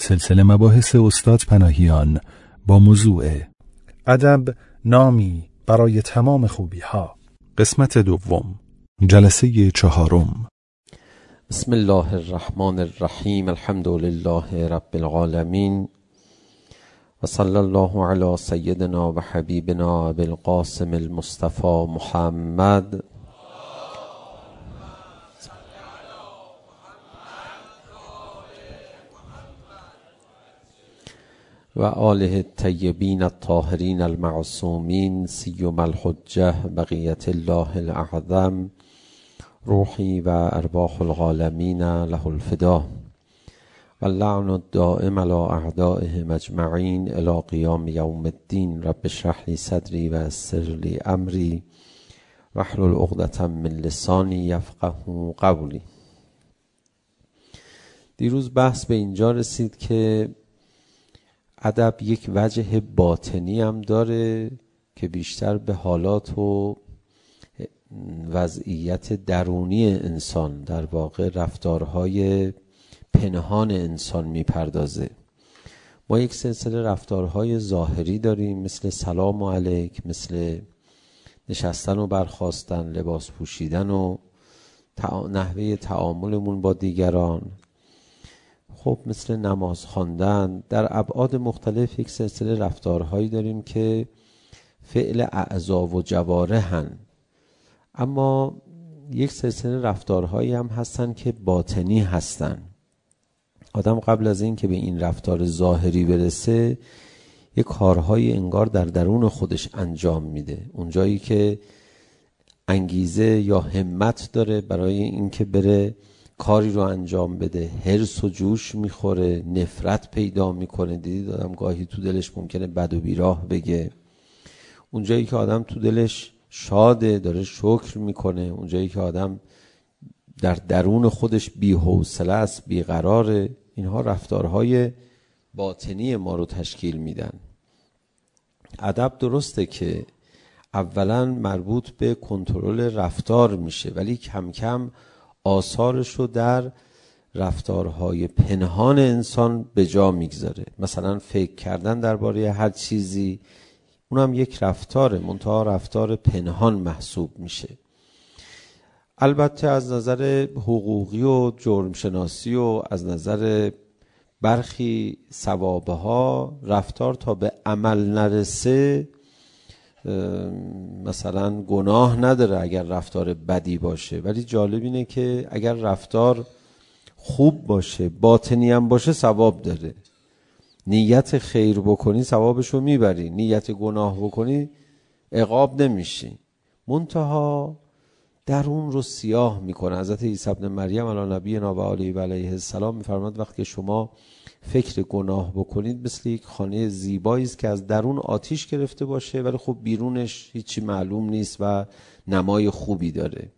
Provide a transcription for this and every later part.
سلسله مباحث استاد پناهیان با موضوع ادب نامی برای تمام خوبی ها، قسمت دوم، جلسه 4. بسم الله الرحمن الرحیم. الحمد لله رب العالمین و صلی الله علی سیدنا و حبیبنا ابی القاسم المصطفى محمد و آله الطیبین الطاهرین المعصومین سیما الحجة بقیت الله الاعظم روحی و ارواح العالمین له الفدا و اللعن الدائم علی اعدائهم اجمعین الی قیام یوم الدین. رب اشرح لی صدری و یسر لی امری واحلل عقدة من لسانی یفقهوا قولی. دیروز بحث به اینجا رسید که ادب یک وجه باطنی هم داره که بیشتر به حالات و وضعیت درونی انسان، در واقع رفتارهای پنهان انسان میپردازه. ما یک سلسله رفتارهای ظاهری داریم، مثل سلام علیک، مثل نشستن و برخاستن، لباس پوشیدن و نحوه تعاملمون با دیگران، خب مثل نماز خواندن. در ابعاد مختلف یک سلسله رفتارهایی داریم که فعل اعضا و جوارحن، اما یک سلسله رفتارهایی هم هستن که باطنی هستن. آدم قبل از این که به این رفتار ظاهری برسه یک کارهایی انگار در درون خودش انجام میده. اونجایی که انگیزه یا همت داره برای این که بره کاری رو انجام بده، حرص و جوش میخوره، نفرت پیدا میکنه. دیدید آدم گاهی تو دلش ممکنه بد و بیراه بگه. اونجایی که آدم تو دلش شاده، داره شکر میکنه. اونجایی که آدم در درون خودش بی‌حوصله است، بیقراره. اینها رفتارهای باطنی ما رو تشکیل میدن. ادب درسته که اولا مربوط به کنترل رفتار میشه، ولی کم کم آثارش رو در رفتارهای پنهان انسان به جا میگذاره. مثلا فکر کردن درباره هر چیزی، اونم یک رفتاره، منتها رفتار پنهان محسوب میشه. البته از نظر حقوقی و جرم شناسی و از نظر برخی ثوابها رفتار تا به عمل نرسه مثلا گناه نداره اگر رفتار بدی باشه، ولی جالب اینه که اگر رفتار خوب باشه، باطنی هم باشه، ثواب داره. نیت خیر بکنی ثوابشو میبری، نیت گناه بکنی عقاب نمیشی، منتها درون رو سیاه میکنه. حضرت عیسی ابن مریم علی نبینا و آله و علیه السلام میفرماد وقتی شما فکر گناه بکنید مثل یک خانه زیبایی است که از درون آتیش گرفته باشه ولی خب بیرونش هیچی معلوم نیست و نمای خوبی داره.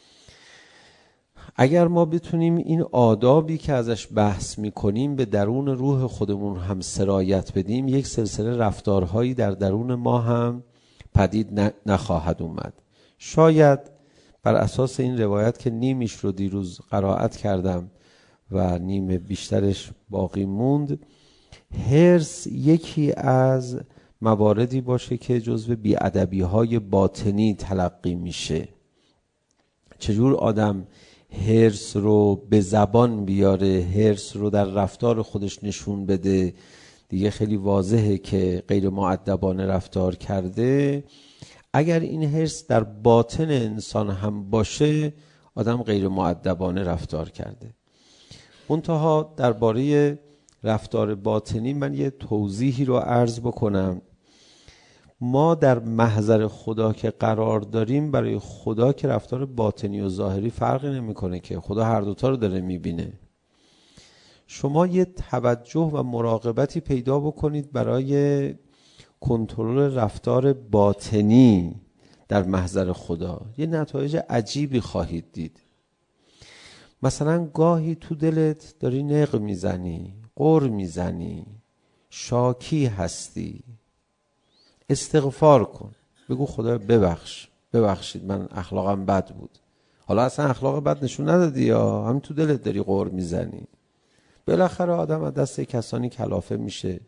اگر ما بتونیم این آدابی که ازش بحث میکنیم به درون روح خودمون هم سرایت بدیم، یک سلسله رفتارهایی در درون ما هم پدید نخواهد اومد. شاید بر اساس این روایت که نیمیش رو دیروز قرائت کردم و نیم بیشترش باقی موند، حرص یکی از مواردی باشه که جزو بی‌ادبی‌های باطنی تلقی میشه. چجور آدم حرص رو به زبان بیاره، حرص رو در رفتار خودش نشون بده، دیگه خیلی واضحه که غیر مؤدبانه رفتار کرده. اگر این حرص در باطن انسان هم باشه، آدم غیر مؤدبانه رفتار کرده. منتها درباره رفتار باطنی من یه توضیحی رو عرض بکنم. ما در محضر خدا که قرار داریم، برای خدا که رفتار باطنی و ظاهری فرقی نمیکنه که خدا هر دوتا رو داره میبینه. شما یه توجه و مراقبتی پیدا بکنید برای کنترل رفتار باطنی در محضر خدا، یه نتایج عجیبی خواهید دید. مثلا گاهی تو دلت داری نق میزنی، غر میزنی، شاکی هستی، استغفار کن، بگو خدا ببخشید من اخلاقم بد بود. حالا اصلا اخلاق بد نشون ندادی یا همین تو دلت داری غر میزنی، بالاخره آدم از دست کسانی کلافه میشه.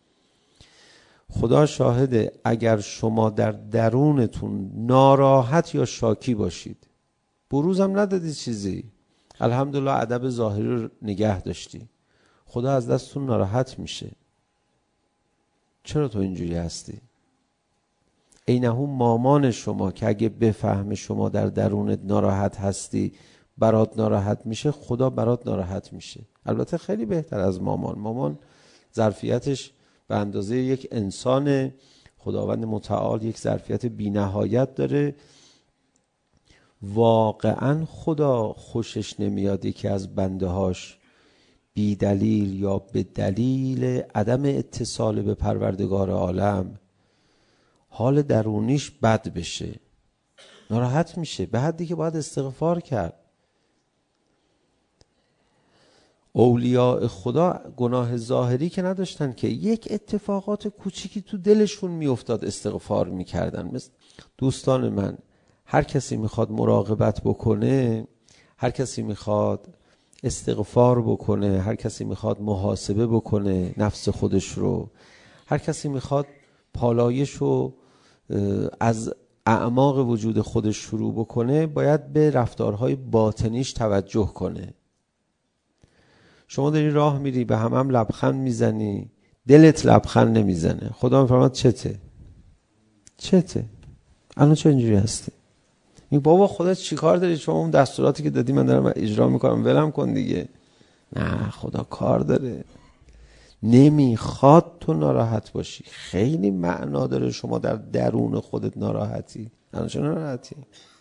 خدا شاهده اگر شما در درونتون ناراحت یا شاکی باشید، بروز هم ندادی چیزی، الحمدلله ادب ظاهری رو نگه داشتی، خدا از دستتون ناراحت میشه. چرا تو اینجوری هستی؟ اینه مامان شما که اگه بفهمه شما در درونت ناراحت هستی برات ناراحت میشه، خدا برات ناراحت میشه. البته خیلی بهتر از مامان. مامان ظرفیتش به اندازه یک انسان، خداوند متعال یک ظرفیت بی نهایت داره. واقعا خدا خوشش نمیاد یکی از بنده هاش بی دلیل یا به دلیل عدم اتصال به پروردگار عالم حال درونیش بد بشه، ناراحت میشه، به حدی که باید استغفار کرد. اولیاء خدا گناه ظاهری که نداشتن که یک اتفاقات کوچیکی تو دلشون میافتاد استغفار میکردن. مثل دوستان من، هر کسی میخواد مراقبت بکنه، هر کسی میخواد استغفار بکنه، هر کسی میخواد محاسبه بکنه نفس خودش رو، هر کسی میخواد پالایش رو از اعماق وجود خودش شروع بکنه، باید به رفتارهای باطنیش توجه کنه. شما داری راه میری به هم لبخند میزنی، دلت لبخند نمیزنه، خدا میفرماد چته الان چه اینجوری هستی؟ میگه بابا خودت چیکار داری؟ شما اون دستوراتی که دادی من دارم اجرا میکنم، ولم کن دیگه. نه، خدا کار داره، نمیخواد تو ناراحت باشی. خیلی معنا داره شما در درون خودت ناراحتی. الان چه ناراحتی؟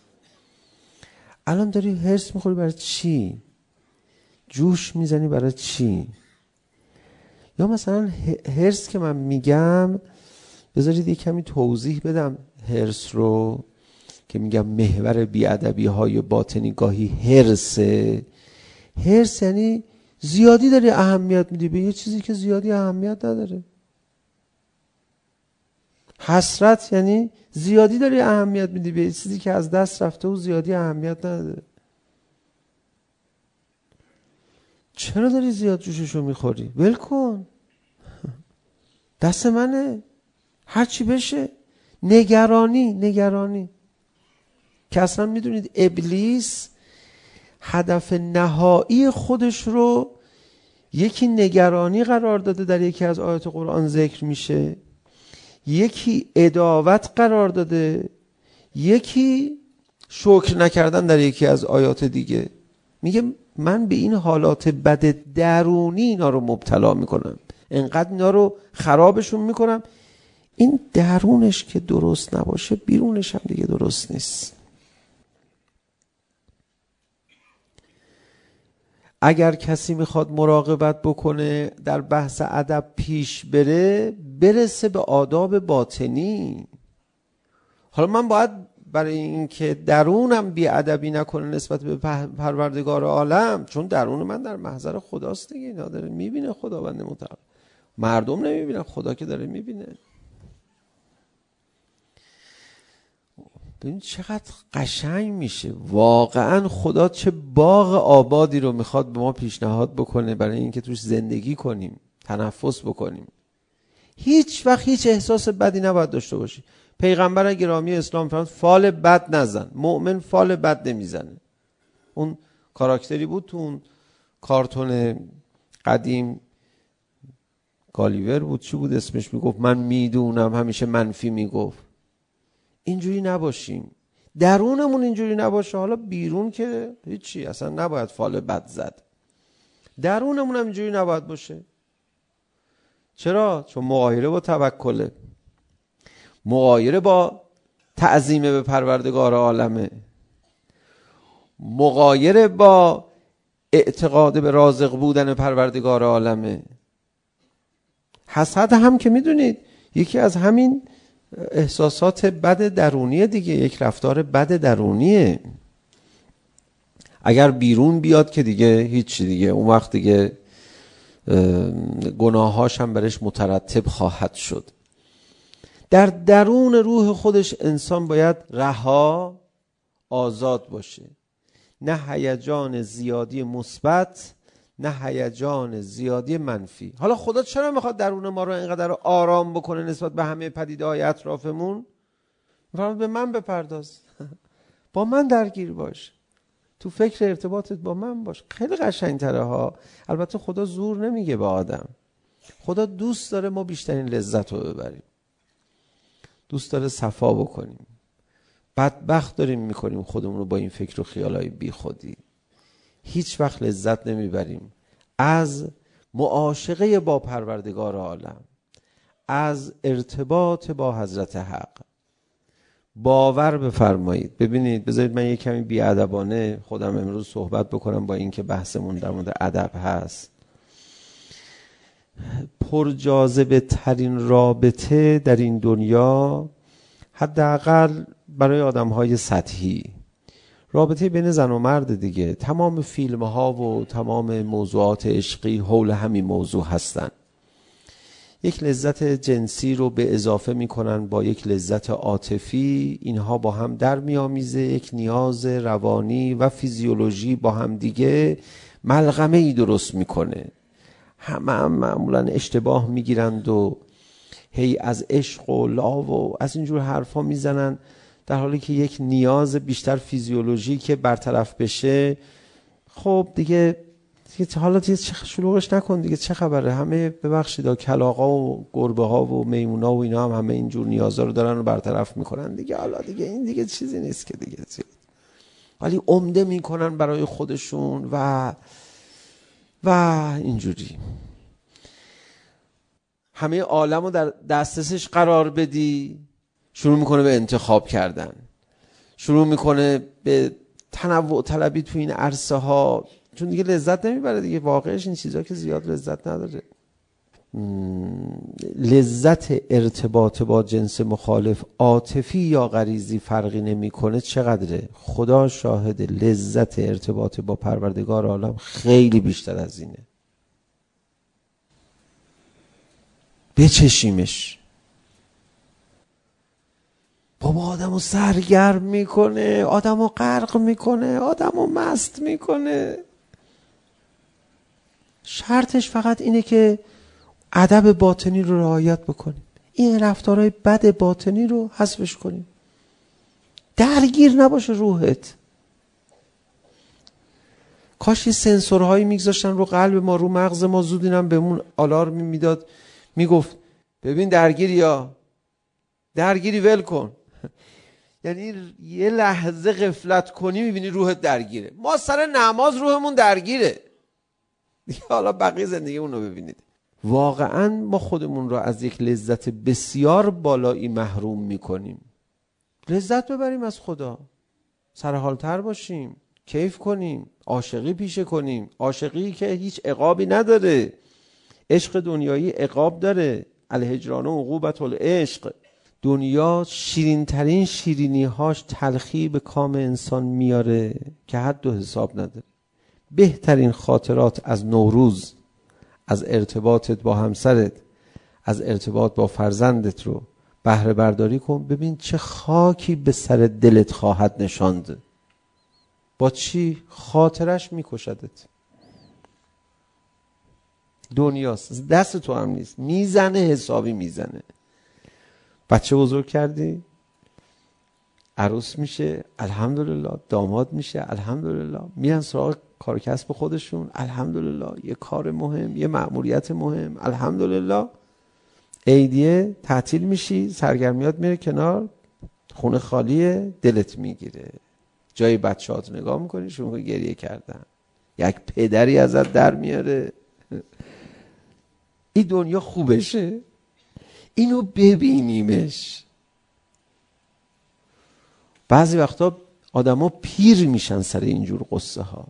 الان داری هرس میخوری برای چی؟ جوش میزنی برای چی؟ یا مثلا هرس که من میگم، بذارید یک کمی توضیح بدم هرس رو، که میگم محور بیادبی های باطنی گاهی هرسه. هرس یعنی زیادی داری اهمیت میدی به یه چیزی که زیادی اهمیت نداره. حسرت یعنی زیادی داری اهمیت میدی به یه چیزی که از دست رفته و زیادی اهمیت نداره. چرا داری زیاد جوششو میخوری؟ ول کن، دست منه، هر چی بشه. نگرانی که اصلا میدونید ابلیس هدف نهایی خودش رو یکی نگرانی قرار داده، در یکی از آیات قرآن ذکر میشه، یکی عداوت قرار داده، یکی شکر نکردن در یکی از آیات دیگه. میگه من به این حالات بد درونی اینا رو مبتلا میکنم، انقدر اینا رو خرابشون میکنم، این درونش که درست نباشه بیرونش هم دیگه درست نیست. اگر کسی میخواد مراقبت بکنه، در بحث ادب پیش بره، برسه به آداب باطنی. حالا من باید برای اینکه درونم بی ادبی نکنه نسبت به پروردگار عالم، چون درون من در محضر خداست دیگه، اینا داره میبینه خداوند متعال، مردم نمیبینن، خدا که داره میبینه. ببین چقدر قشنگ میشه واقعا. خدا چه باغ آبادی رو میخواد به ما پیشنهاد بکنه برای اینکه توش زندگی کنیم، تنفس بکنیم. هیچ وقت هیچ احساس بدی نباید داشته باشی. پیغمبر گرامی اسلام فرمود فال بد نزن. مؤمن فال بد نمیزنه. اون کاراکتری بود تو اون کارتون قدیم، گالیور بود، چی بود اسمش، میگفت من میدونم، همیشه منفی میگفت. اینجوری نباشیم، درونمون اینجوری نباشه، حالا بیرون که هیچی، اصلا نباید فال بد زد. درونمون هم اینجوری نباید باشه. چرا؟ چون مغایره با توکله، مغایره با تعظیم به پروردگار عالمه، مغایره با اعتقاد به رازق بودن پروردگار عالمه. حسد هم که میدونید یکی از همین احساسات بد درونیه دیگه، یک رفتار بد درونیه. اگر بیرون بیاد که دیگه هیچی دیگه، اون وقت دیگه گناهاش هم برش مترتب خواهد شد. در درون روح خودش انسان باید رها، آزاد باشه. نه هیجان زیادی مثبت، نه هیجان زیادی منفی. حالا خدا چرا میخواد درون ما رو اینقدر آرام بکنه نسبت به همه پدیده‌های اطرافمون؟ میفرماد به من بپرداز، با من درگیر باش، تو فکر ارتباطت با من باش. خیلی قشنگ‌تره ها. البته خدا زور نمیگه به آدم. خدا دوست داره ما بیشترین لذت رو ببریم، دوست داره صفا بکنیم. بدبخت داریم میکنیم خودمون رو با این فکر و خیالای بی خودی. هیچ وقت لذت نمیبریم از معاشقه با پروردگار عالم، از ارتباط با حضرت حق. باور بفرمایید. ببینید، بذارید من یک کمی بی‌ادبانه خودم امروز صحبت بکنم با این که بحثمون در مورد ادب هست. پر جاذبه ترین رابطه در این دنیا، حداقل برای آدم‌های سطحی، رابطه بین زن و مرد دیگه. تمام فیلم‌ها و تمام موضوعات عشقی حول همین موضوع هستن. یک لذت جنسی رو به اضافه میکنن با یک لذت عاطفی، اینها با هم در میامیزه، یک نیاز روانی و فیزیولوژی با هم دیگه ملغمه ای درست میکنه. هم معمولا اشتباه میگیرند و هی از عشق و لاو و از اینجور حرفا میزنن، در حالی که یک نیاز بیشتر فیزیولوژی که برطرف بشه، خب دیگه حالا دیگه شلوغش نکن دیگه، چه خبره؟ همه ببخشید کلاغا و گربه ها و میمونا و اینا هم همه اینجور نیازا رو دارن و برطرف میکنن دیگه. حالا دیگه این دیگه چیزی نیست که دیگه زیاد، ولی عمده میکنن برای خودشون و اینجوری. همه عالم رو در دسترسش قرار بدی، شروع میکنه به انتخاب کردن، شروع میکنه به تنوع طلبی تو این عرصه ها، چون دیگه لذت نمیبره دیگه. واقعش این چیزا که زیاد لذت نداره. لذت ارتباط با جنس مخالف، عاطفی یا غریزی فرقی نمیکنه چقدره. خدا شاهد، لذت ارتباط با پروردگار عالم خیلی بیشتر از اینه. بچشیمش. بابا آدمو سرگرم میکنه، آدمو غرق میکنه، آدمو مست میکنه. شرطش فقط اینه که ادب باطنی رو رعایت بکنیم، این رفتارهای بد باطنی رو حذفش کنیم، درگیر نباشه روحت. کاش یه سنسورهایی میگذاشتن رو قلب ما، رو مغز ما، زود اینم بهمون آلارم میداد، میگفت ببین درگیری ول کن. یعنی یه لحظه غفلت کنی میبینی روحت درگیره. ما سر نماز روحمون درگیره دیگه، حالا بقیه زندگی اون رو ببینید. واقعا ما خودمون رو از یک لذت بسیار بالایی محروم میکنیم. لذت ببریم از خدا، سرحالتر باشیم، کیف کنیم، عاشقی پیشه کنیم، عاشقی که هیچ عقابی نداره. عشق دنیایی عقاب داره، الهجران و عقوبت العشق. دنیا شیرین ترین شیرینی هاش تلخی به کام انسان میاره که حد و حساب نداره. بهترین خاطرات از نوروز، از ارتباطت با همسرت، از ارتباط با فرزندت رو بهره برداری کن، ببین چه خاکی به سر دلت خواهد نشاند. با چی؟ خاطرش میکشدت. دنیاست، دست تو هم نیست، میزنه، حسابی میزنه. بچه بزرگ کردی، عروس میشه الحمدلله، داماد میشه الحمدلله، میرن سراغ کار کسب خودشون الحمدلله، یه کار مهم، یه مأموریت مهم الحمدلله. عیدیه تعطیل میشی، سرگرمیات میره کنار، خونه خالیه، دلت میگیره، جای بچه‌هات نگاه میکنی، شروع میکنی گریه کردن، یک پدری ازت در میاره. این دنیا خوبشه، اینو ببینیمش. بعضی وقتا آدما پیر میشن سر اینجور قصه ها.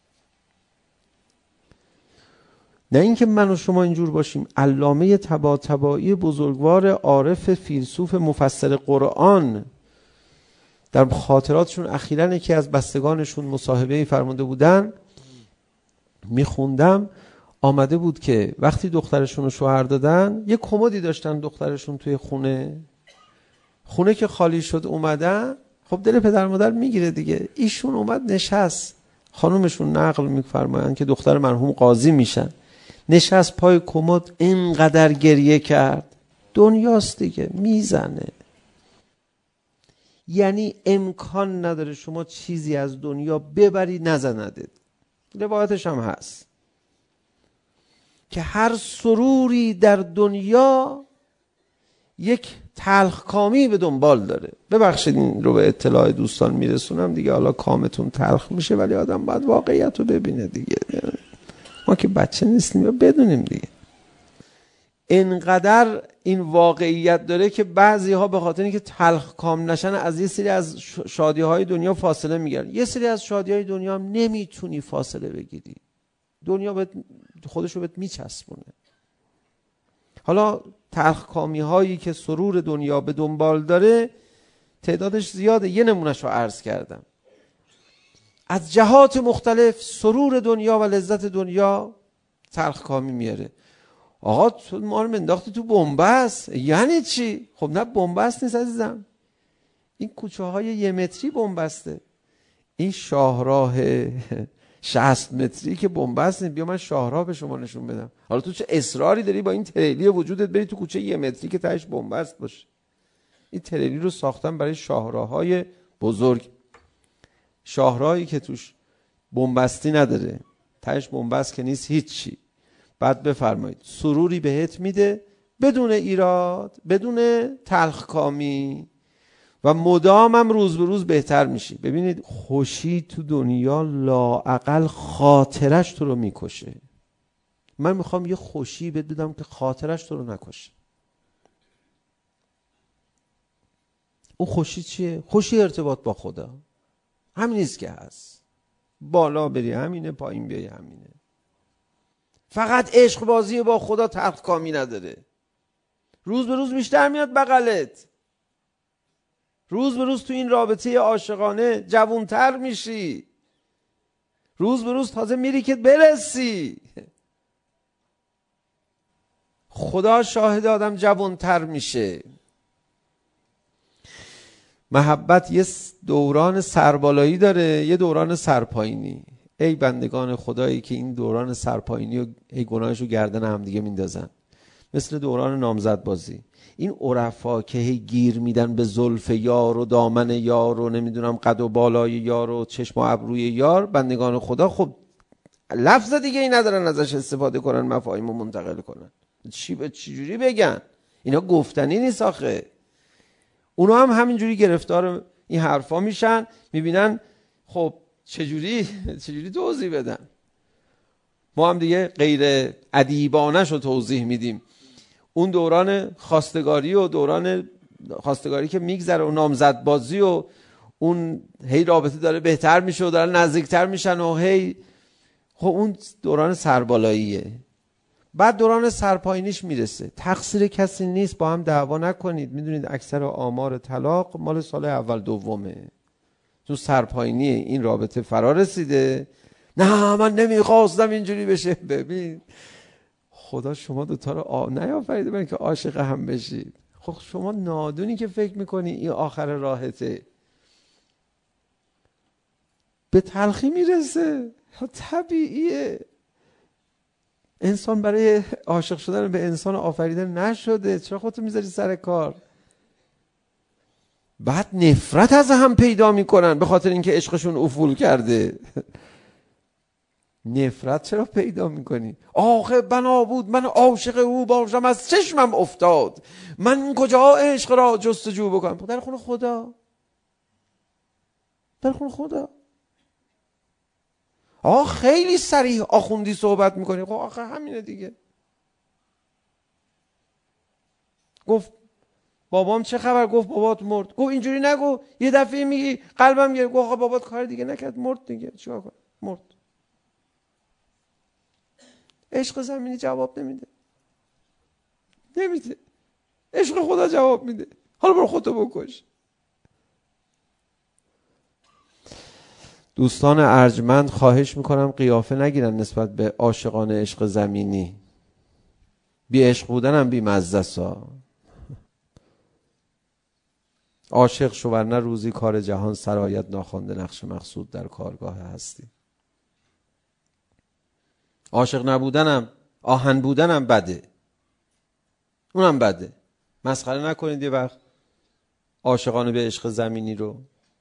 نه اینکه من و شما اینجور باشیم. علامه طباطبایی بزرگوار عارف فیلسوف مفسر قرآن در خاطراتشون اخیراً یکی از بستگانشون مصاحبه‌ای فرموده بودن، میخوندم، آمده بود که وقتی دخترشون رو شوهر دادن، یه کمدی داشتن دخترشون توی خونه که خالی شد اومدن، خب دل پدر مادر میگیره دیگه. ایشون اومد نشست، خانومشون نقل می‌فرمایند که دختر مرحوم قاضی میشن، نشست پای کمد اینقدر گریه کرد. دنیاست دیگه، میزنه. یعنی امکان نداره شما چیزی از دنیا ببری نزندت. روایتش هم هست که هر سروری در دنیا یک تلخکامی به دنبال داره. ببخشید این رو به اطلاع دوستان میرسونم دیگه، حالا کامتون تلخ میشه ولی آدم باید واقعیت رو ببینه دیگه. ما که بچه نیستیم بدونیم دیگه. اینقدر این واقعیت داره که بعضی ها به خاطر اینکه تلخ کام نشن از یه سری از شادی های دنیا فاصله میگیرن. یه سری از شادی های دنیا هم نمیتونی فاصله بگیری، دنیا خودشو بهت میچسبونه. حالا تلخ کامی هایی که سرور دنیا به دنبال داره تعدادش زیاده. یه نمونهشو عرض کردم. از جهات مختلف سرور دنیا و لذت دنیا تلخ کامی میاره. آقا تو ما رو انداختی تو بنبست. یعنی چی؟ خب نه بنبست نیست عزیزم، این کوچه های 1 متری بنبسته. این شاهراه 60 متری که بنبست نیست. بیا من شاهراه به شما نشون بدم. حالا تو چه اصراری داری با این تریلی وجودت بری تو کوچه 1 متری که تهش بنبست باشه؟ این تریلی رو ساختن برای شاهراهای بزرگ، شاهراهی که توش بنبستی نداره، تهش بنبست که نیست هیچی. بعد بفرمایید سروری بهت میده بدون ایراد، بدون تلخکامی و مدام هم روز به روز بهتر میشی. ببینید خوشی تو دنیا لااقل خاطرش تو رو میکشه. من میخوام یه خوشی بهت بدم که خاطرش تو رو نکشه. اون خوشی چیه؟ خوشی ارتباط با خدا. همینیست که هست. بالا بری همینه، پایین بیای همینه. فقط عشق بازی با خدا تلخکامی نداره. روز به روز بیشتر میاد بغلت. روز به روز تو این رابطه عاشقانه جوانتر میشی. روز به روز تازه میری که برسی. خدا شاهد آدم جوانتر میشه. محبت یه دوران سربالایی داره، یه دوران سرپایینی. ای بندگان خدایی که این دوران سرپایینی و ای گناهشو گردن هم دیگه میندازن، مثل دوران نامزد بازی. این عرفا که هی گیر میدن به زلف یار و دامن یار و نمیدونم قد و بالای یار و چشم و ابروی یار، بندگان خدا خب لفظ دیگه ای ندارن ازش استفاده کنن، مفاهیم رو منتقل کنن. چجوری بگن؟ اینا گفتنی نیست آخه. اونا هم همینجوری گرفتار این حرفا میشن، میبینن خب چجوری توضیح بدن. ما هم دیگه غیر ادیبانش رو توضیح میدیم. اون دوران خواستگاری و دوران خواستگاری که میگذره و نامزد بازی و اون هی رابطه داره بهتر میشه و داره نزدیکتر میشن و هی، خب اون دوران سربالاییه. بعد دوران سرپایینیش میرسه. تقصیر کسی نیست، با هم دعوا نکنید. میدونید اکثر آمار طلاق مال سال اول دومه، چون سرپایینی این رابطه فرا رسیده. نه من نمیخواستم اینجوری بشه. ببین خدا شما دوتا رو نیافریده برای که عاشق هم بشید. خب شما نادونی که فکر میکنی این آخر راحته، به تلخی میرسه. طبیعیه. انسان برای عاشق شدن به انسان آفریده نشده. چرا خودتو میذاری سر کار؟ بعد نفرت از هم پیدا میکنن به خاطر اینکه عشقشون افول کرده. نفرت چرا پیدا میکنی؟ آخه بنا بود من عاشق او باشم از چشمم افتاد، من کجا عشق را جستجو بکنم؟ در خون خدا، در خون خدا. خیلی صریح آخوندی صحبت میکنی. خب آخه همینه دیگه. گفت بابام چه خبر؟ گفت بابات مرد. گفت اینجوری نگو، یه دفعه میگی قلبم گرفت. گفت بابات کار دیگه نکرد، مرد دیگه، چیکار کنم؟ مرد. عشق زمینی جواب نمیده. عشق خدا جواب میده. حالا برو خودتو بکش. دوستان ارجمند خواهش میکنم قیافه نگیرن نسبت به عاشقان عشق زمینی. بی عشق بودن هم بی مزه سا. عاشق شو ورنه روزی کار جهان سرایت ناخوانده نقش مقصود در کارگاه هستی. عاشق نبودنم، آهن بودنم بده، اونم بده. مسخره نکنید یه وقت عاشقانه به عشق زمینی رو.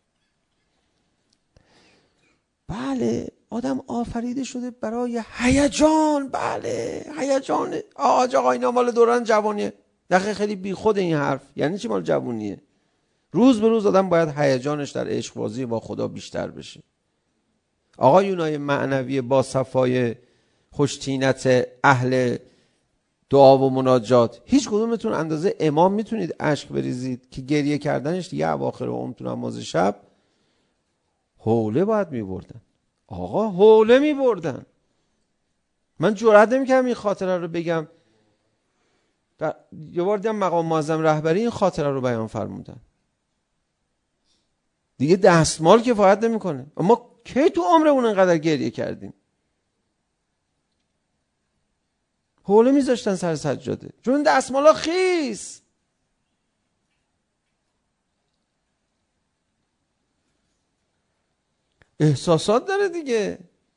بله آدم آفریده شده برای هیجان. بله هیجان. آقا اینا مال دوران جوانیه. دقیقه خیلی بی خود این حرف. یعنی چی مال جوانیه؟ روز به روز آدم باید هیجانش در عشق بازی با خدا بیشتر بشه. آقایونای معنوی با صفای خوشتینت اهل دعا و مناجات، هیچ کدومتون اندازه امام میتونید اشک بریزید که گریه کردنش دیگه اواخر عمر تو نماز شب حوله باید میبردن. آقا حوله میبردن. من جرئت نمی‌کردم این خاطره رو بگم. یه بار دیدم مقام معظم رهبری این خاطره رو بیان فرمودن. دیگه دستمال کفایت نمیکنه. اما کی تو عمرمون انقدر گریه کردیم؟ حوله میذاشتن سر سجاده چون دستمالا خیس. احساسات داره دیگه.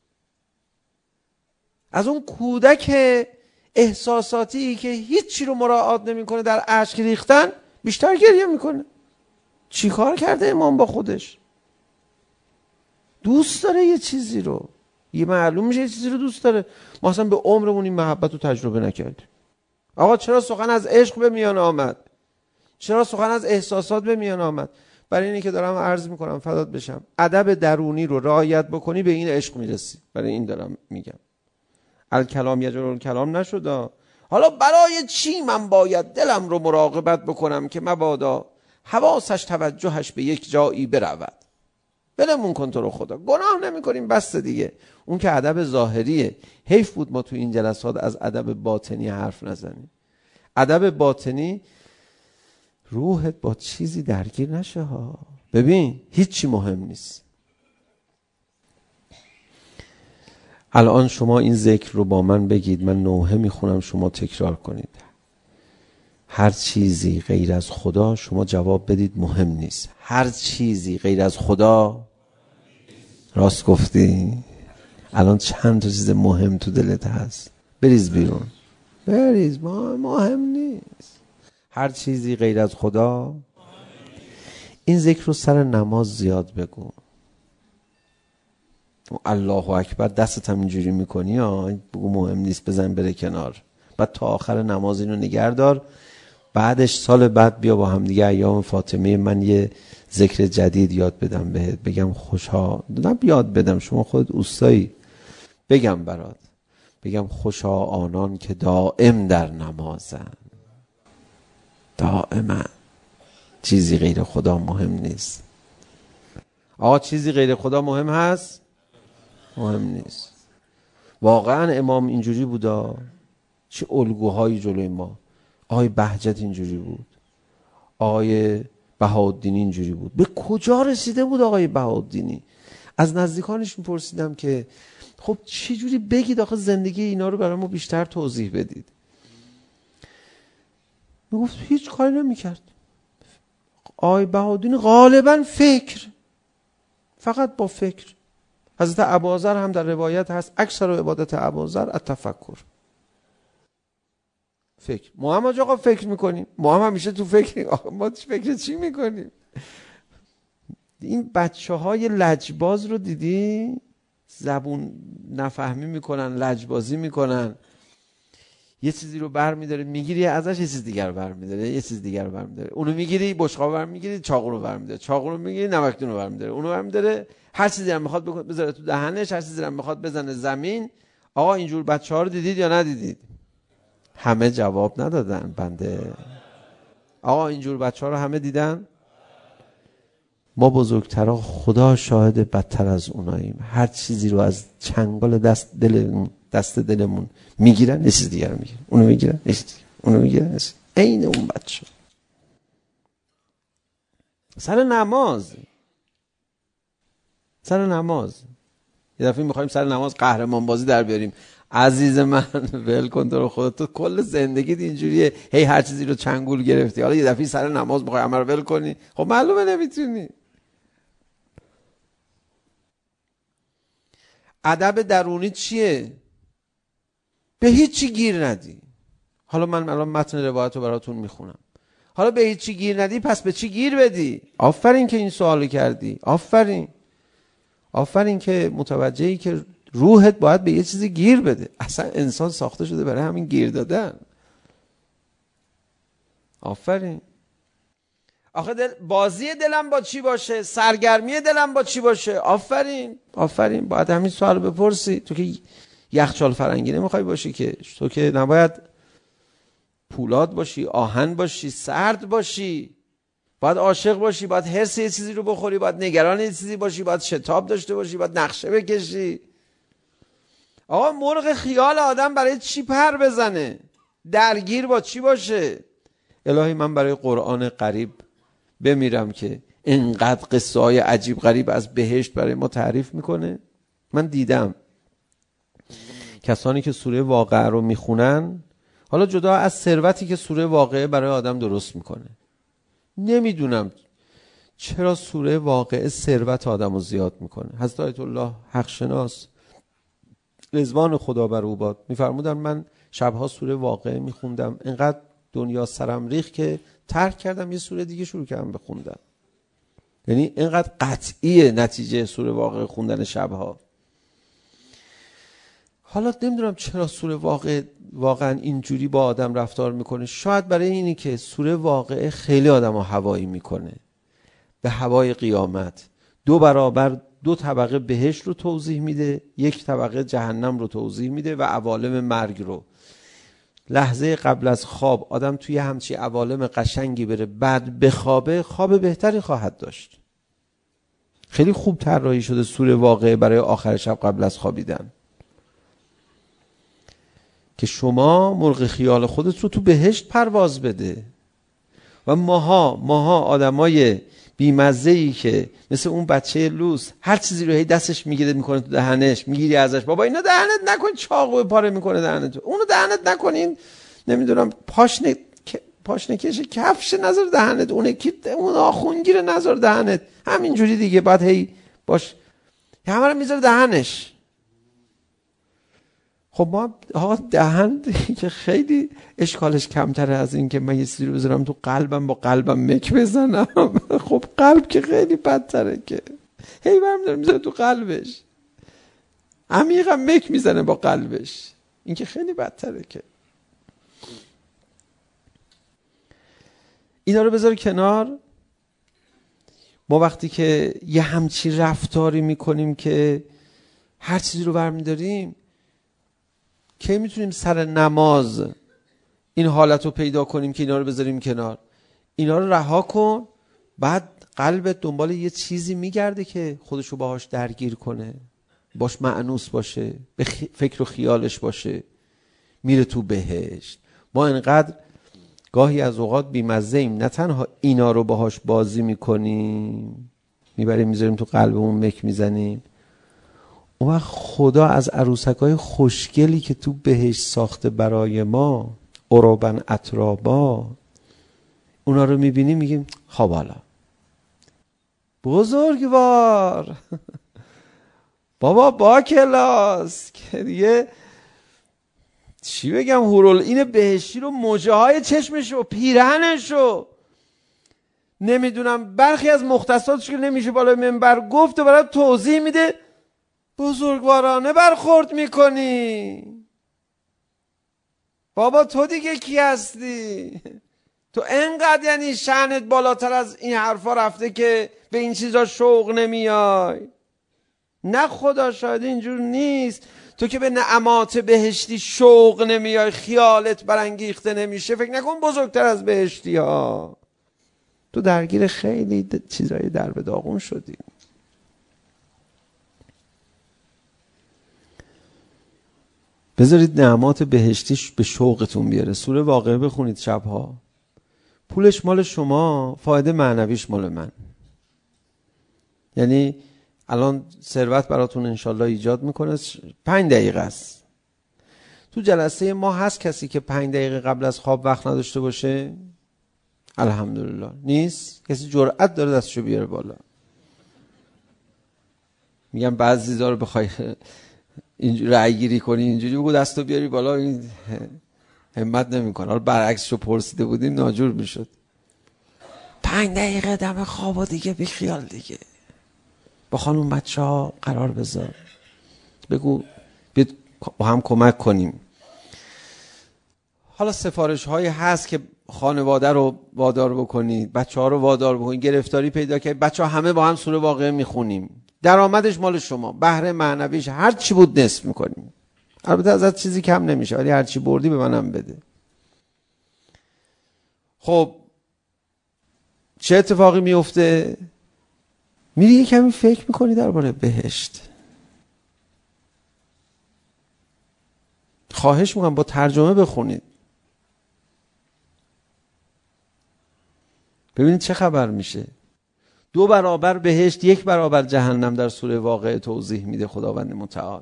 از اون کودک احساساتی که هیچی رو مراعات نمیکنه در اشک ریختن بیشتر گریه میکنه. چی کار کرده امام با خودش؟ دوست داره یه چیزی رو، یه معلوم میشه یه چیزی رو دوست داره. ما اصلا به عمرمون این محبت رو تجربه نکردیم. آقا چرا سخن از عشق به میان آمد؟ چرا سخن از احساسات به میان آمد؟ برای اینی که دارم عرض میکنم فدات بشم، ادب درونی رو رعایت بکنی به این عشق میرسی. برای این دارم میگم. الکلام یجر الکلام نشد. حالا برای چی من باید دلم رو مراقبت بکنم که مبادا حواسش توجهش به یک جایی برود؟ بلمون کن تو رو خدا. گناه نمی کنیم بس دیگه. اون که ادب ظاهریه. حیف بود ما تو این جلسات از ادب باطنی حرف نزنیم. ادب باطنی روحت با چیزی درگیر نشه ها. ببین هیچی مهم نیست. الان شما این ذکر رو با من بگید، من نوحه میخونم شما تکرار کنید. هر چیزی غیر از خدا، شما جواب بدید مهم نیست. هر چیزی غیر از خدا. راست گفتی؟ الان چند تا چیز مهم تو دلت هست؟ بریز بیرون. بریز. مهم نیست. هر چیزی غیر از خدا. این ذکر رو سر نماز زیاد بگو. الله اکبر دستت هم اینجوری میکنی بگو مهم نیست، بزن بره کنار. بعد تا آخر نماز اینو نگه دار. بعدش سال بعد بیا با هم دیگه ایام فاطمه من یه ذکر جدید یاد بدم بهت، بگم خوشا، نه یاد بدم، شما خودت اوستایی، بگم برات، بگم خوشا آنان که دائم در نمازن. دائما. چیزی غیر خدا مهم نیست. آقا چیزی غیر خدا مهم هست؟ مهم نیست. واقعا امام اینجوری بودا. چه الگوهایی جلوی ما. آقای بهجت اینجوری بود. آقای بهاءالدین اینجوری بود. به کجا رسیده بود آقای بهاءالدینی؟ از نزدیکانش میپرسیدم که خب چه جوری بگید آخه زندگی اینا رو برای ما بیشتر توضیح بدید. میگفت هیچ کاری نمیکرد. آقای بهاءالدین غالبا فکر، فقط با فکر. حضرت ابوذر هم در روایت هست اکثر عبادت ابوذر التفکر. فکر. ما هم آقا فکر میکنیم. ما هم همیشه تو فکر. ما فکر چی میکنیم؟ این بچه های لجباز رو دیدی؟ زبون نفهمی میکنن، لجبازی میکنن. یه چیزی رو بر میداره میگیری ازش، یه چیز دیگر بر میداره، یه چیز دیگر بر میداره. اونو میگیری بشقاب بر میگیری، چاقو رو بر میداره، چاقو رو میگیری نمکدون رو بر میداره، اونو بر میداره، هر چیزی هم میخواد بذاره تو دهنش، هر چیزی هم میخواد بزنه زمین. آقا اینجور بچه‌ها رو دیدید یا ندیدید؟ همه جواب ندادن بنده. آقا اینجور بچه‌ها رو همه دیدن؟ ما بزرگترها خدا شاهد بدتر از اوناییم. هر چیزی رو از چنگال دست دلمون میگیرن، یه چیز دیگر رو میگیرن، اونو میگیرن، اونو میگیرن. عین اون بچه. سر نماز یه دفعه میخوایم سر نماز قهرمان بازی در بیاریم. عزیز من ول کن تو رو خدا، تو کل زندگیت اینجوریه، هی هر چیزی رو چنگول گرفتی، حالا یه دفعه سر نماز میخوای همه رو ول کنی؟ خب معلومه نمیتونی. ادب درونی چیه؟ به هیچی گیر ندی. حالا من الان متن روایت رو براتون میخونم. حالا به هیچی گیر ندی، پس به چی گیر بدی؟ آفرین که این سوالو کردی. آفرین که متوجهی که روحت باید به یه چیزی گیر بده. اصلا انسان ساخته شده برای همین گیر دادن. آفرین. آخه بازی دلم با چی باشه؟ سرگرمی دلم با چی باشه؟ آفرین. باید همین سوال بپرسی. تو که یخچال فرنگی نمیخوای باشی که. تو که نباید پولاد باشی، آهن باشی، سرد باشی. باید عاشق باشی، باید حرص یه چیزی رو بخوری، باید نگران یه چیزی باشی، باید شتاب داشته باشی، باید نقشه بکشی. آقا مرغ خیال آدم برای چی پر بزنه؟ درگیر با چی باشه؟ الهی من برای قرآن قریب بمیرم که اینقدر قصه های عجیب غریب از بهشت برای ما تعریف میکنه. من دیدم کسانی که سوره واقعه رو میخونن، حالا جدا از ثروتی که سوره واقعه برای آدم درست میکنه، نمیدونم چرا سوره واقعه ثروت آدم رو زیاد میکنه. حضرت آیت الله حق شناس رضوان خدا بر او باد میفرمودن من شبها سوره واقعه میخوندم، اینقدر دنیا سرم ریخت که ترک کردم یه سوره دیگه شروع کردم بخوندم. یعنی اینقدر قطعیه نتیجه سوره واقعه خوندن شبها. حالا نمیدونم چرا سوره واقعه واقعا اینجوری با آدم رفتار میکنه. شاید برای اینی که سوره واقعه خیلی آدم رو هوایی میکنه به هوای قیامت. 2 برابر 2 طبقه بهشت رو توضیح میده، 1 طبقه جهنم رو توضیح میده و عوالم مرگ رو. لحظه قبل از خواب آدم توی همچی عوالم قشنگی بره، بعد بخوابه، خواب بهتری خواهد داشت. خیلی خوب طراحی شده سوره واقعه برای آخر شب قبل از خوابیدن، که شما مرغ خیال خودت رو تو بهشت پرواز بده. و ماها آدمای بیمزه‌ای که مثل اون بچه لوس هر چیزی رو هی دستش میگیره میکنه تو دهنش، میگیری ازش بابا اینو دهنت نکن، چاقو پاره میکنه دهنت، اونو دهنت نکنین، نمیدونم پاشنه کش کفش نذار دهنت، اون آخونگیر نذار دهنت، همینجوری دیگه. بعد هی باش همه رو میذاره دهنش. خب ما دهن که خیلی اشکالش کمتره از این که من یه چیزی رو بذارم تو قلبم با قلبم مک بزنم. خب قلب که خیلی بدتره که هی برمی‌داره میذاره تو قلبش، عمیقا مک میزنه با قلبش، این که خیلی بدتره. که اینا رو بذار کنار. ما وقتی که یه همچی رفتاری میکنیم که هر چیزی رو برمی‌داریم، کی میتونیم سر نماز این حالت رو پیدا کنیم که اینا رو بذاریم کنار؟ اینا رو رها کن، بعد قلبت دنبال یه چیزی میگرده که خودشو باهاش درگیر کنه، باش مأنوس باشه، به فکر و خیالش باشه، میره تو بهشت. ما اینقدر گاهی از اوقات بیمزه ایم، نه تنها اینا رو باهاش بازی میکنیم، میبریم میذاریم تو قلبمون مک میزنیم، اون وقت خدا از عروسکای خوشگلی که تو بهشت ساخته برای ما، عربن اترابا، اونا رو میبینیم میگیم خب حالا بزرگوار بابا با کلاس، که دیگه چی بگم، هورالعین بهشتی رو موجه های چشمشو، پیرهنشو، نمیدونم برخی از مختصاتش که نمیشه بالای منبر گفت و برای توضیح میده، بزرگوارانه برخورد میکنی. بابا تو دیگه کی هستی؟ تو انقدر یعنی شأنت بالاتر از این حرفا رفته که به این چیزا شوق نمیای؟ نه خدا شاید اینجور نیست. تو که به نعمات بهشتی شوق نمیای، خیالت برانگیخته نمیشه، فکر نکن بزرگتر از بهشتی ها. تو درگیر خیلی چیزای در به داغون شدی. بذارید نعمات بهشتیش به شوقتون بیاره. سوره واقعه بخونید شبها. پولش مال شما، فایده معنویش مال من. یعنی الان ثروت براتون انشالله ایجاد میکنه، 5 دقیقه است. تو جلسه ما هست کسی که 5 دقیقه قبل از خواب وقت نداشته باشه؟ الحمدلله نیست. کسی جرأت داره دستشو بیاره بالا؟ میگم بعضی چیزا رو بخوای اینجوری رأی گیری کنی، اینجوری بگو دستو بیاری بالا، این همت نمیکنه. حالا برعکسشو پرسیده بودیم ناجور میشد. 5 دقیقه دم خواب و دیگه بی خیال دیگه. با خانوم بچه ها قرار بذار، بگو بیاد با هم کمک کنیم. حالا سفارش هایی هست که خانواده رو وادار بکنید، بچه ها رو وادار بکنید. گرفتاری پیدا کرد، بچه ها همه با هم سوره واقعه میخونیم، درآمدش مال شما، بهره معنویش هر چی بود نصف میکنیم. البته ازت چیزی کم نمیشه، ولی هر چی بردی به منم بده. خب چه اتفاقی میفته؟ میری یه کمی فکر میکنی درباره بهشت. خواهش میکنم با ترجمه بخونید، ببینید چه خبر میشه. 2 برابر بهشت، 1 برابر جهنم در سوره واقعه توضیح میده خداوند متعال.